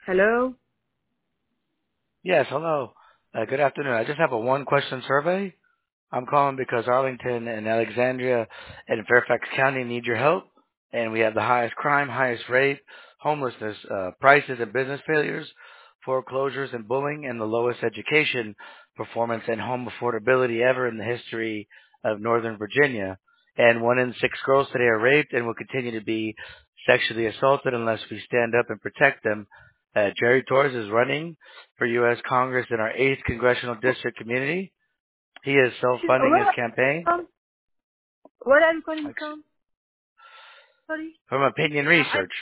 Hello? Yes, hello. Good afternoon. I just have a one-question survey. I'm calling because Arlington and Alexandria and Fairfax County need your help, and we have the highest crime, highest rape, homelessness, prices and business failures, foreclosures and bullying, and the lowest education performance and home affordability ever in the history of Northern Virginia. And 1 in 6 girls today are raped and will continue to be sexually assaulted unless we stand up and protect them. Jerry Torres is running for U.S. Congress in our 8th Congressional District community. He is self-funding his campaign From? Where are you calling from? Sorry? from Opinion I, Research.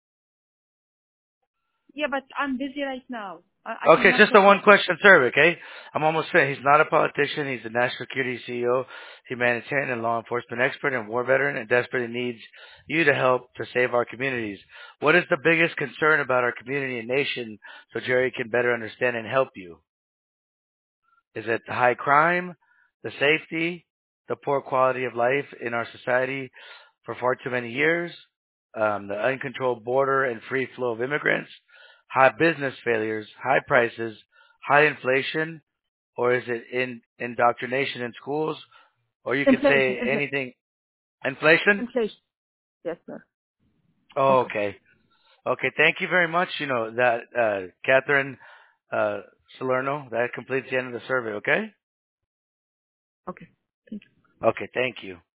yeah, but I'm busy right now. I Okay, it's cannot just a talk right one-question survey, okay? I'm almost finished. He's not a politician. He's a national security CEO, humanitarian and law enforcement expert, and war veteran, and desperately needs you to help to save our communities. What is the biggest concern about our community and nation so Jerry can better understand and help you? Is it the high crime, the safety, the poor quality of life in our society for far too many years, the uncontrolled border and free flow of immigrants, high business failures, high prices, high inflation, or is it indoctrination in schools? Or you now? could Inflation, say anything. Inflation? inflation. Yes, sir. Oh, Okay. okay. Okay, thank you very much. You know, that, Catherine, Salerno, that completes the end of the survey, okay? Okay. Okay, thank you.